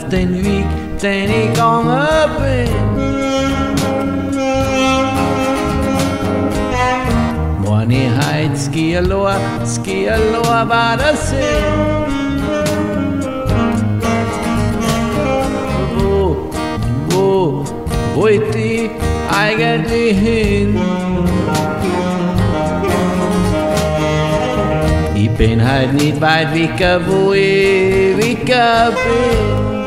den Weg, den ich gegangen bin. Wenn ich heut Skierlor war das Sinn. Wo wollt ich eigentlich hin? Ich bin halt nicht weit weg, wo ich weg bin.